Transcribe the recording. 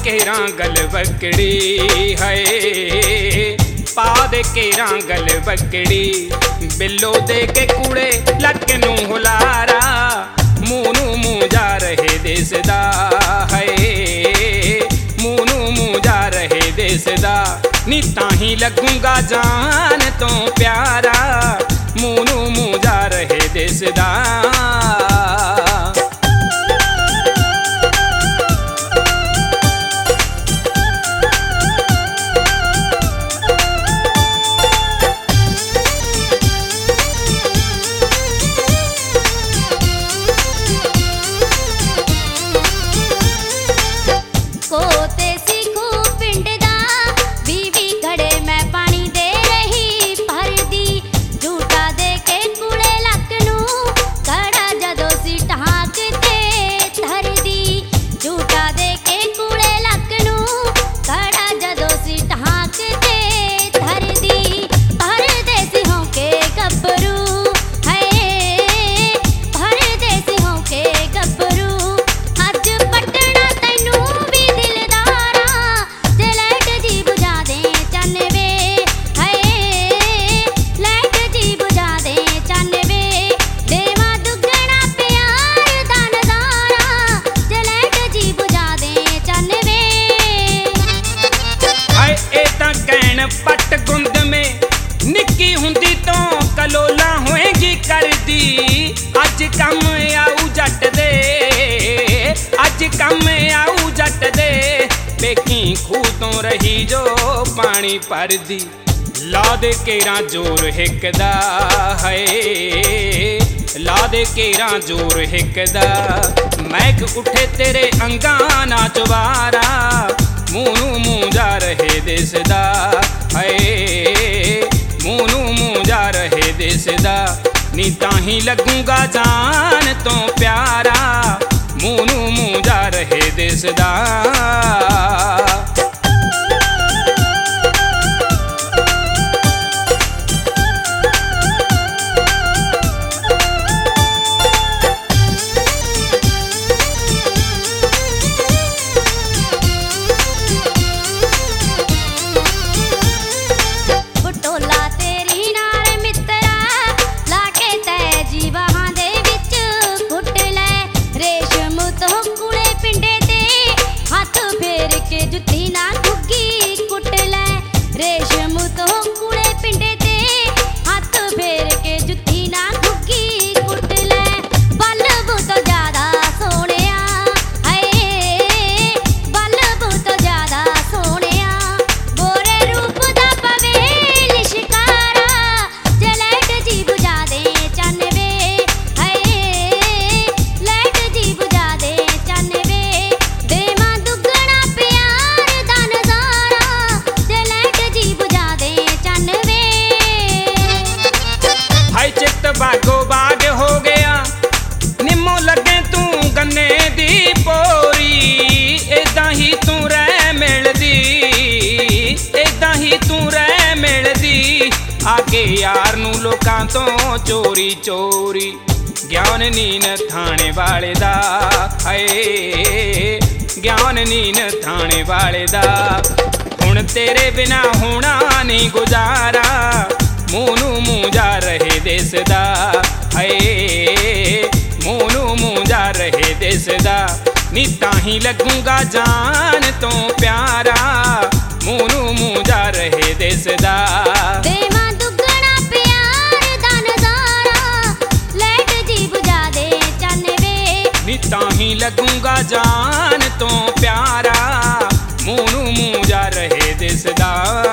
के रांगल बकड़ी है, पा दे के रांगल बकड़ी। बिल्लो दे के कूड़े लक नू हुलारा, मूंह नू मूंह जा रहे देसदा है, मूंह नू मूंह जा रहे देसदा। नी ताही लगूंगा जान तो प्यारा, मूंह नू मूंह जा रहे देसदा। पट गुंद में निक्की हुंदी तो कलोला होएगी करदी, अज कम आऊ जट दे, अज कम आऊ जट दे। बेकी खूह तो रही जो पानी भरदी, ला दे केरा जोर हिकदा है, ला दे केरा जोर हिकदा। मैक उठे तेरे अंगा ना चवारा, मूंह नू मूंह जा रहे देसदा है, मूंह नू मूंह जा रहे देसदा। नी ताही लगूंगा जान तो प्यारा, मूंह नू मूंह जा रहे देसदा। बागो बाग हो गया निम्मो लगे तू गन्ने दी पोरी, इदां ही तू रह मिलदी, इदां ही तू रह मिलदी। आगे यार नू लोकां तो चोरी चोरी, ज्ञान नीन थाने वाले दा है, ज्ञान नीन थाने वाले दा। हुण तेरे बिना होना नहीं गुजारा, मूंह नू मूंह जा रहे देसदा है, मूंह नू मूंह जा रहे देसदा। नी ताही लगूंगा जान तो प्यारा, मूंह नू मूंह जा रहे देसदा। देवा दुगना प्यार दा नजारा, लाइट जी बुझा दे चन वे। नी ताही लगूंगा जान तो प्यारा, मूंह नू मूंह जा रहे देसदा।